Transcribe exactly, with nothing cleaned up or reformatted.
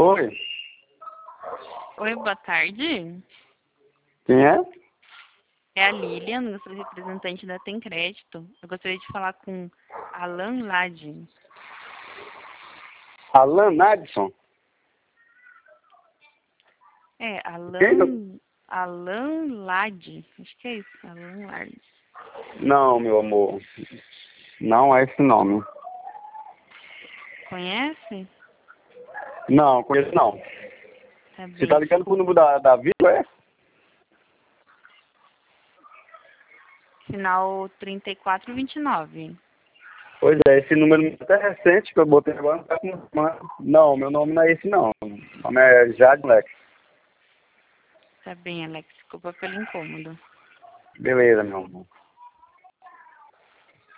Oi, Oi, boa tarde. quem é? É a Lilian, eu sou representante da Tem Crédito. Eu gostaria de falar com Alan Lade. Alan Nadson? É, Quem? Alan, Alan Lade. Acho que é isso, Alan Lade. Não, meu amor. Não é esse nome. Conhece? Não, conheço não. Tá Você bem, tá ligando pro desculpa. número da, da Vila, é? Final trinta e quatro vinte e nove. Pois é, esse número é até recente que eu botei agora. Não, tá com... não, meu nome não é esse não. Meu nome é Jade Lex. Tá bem, Alex, desculpa pelo incômodo. Beleza, meu amor.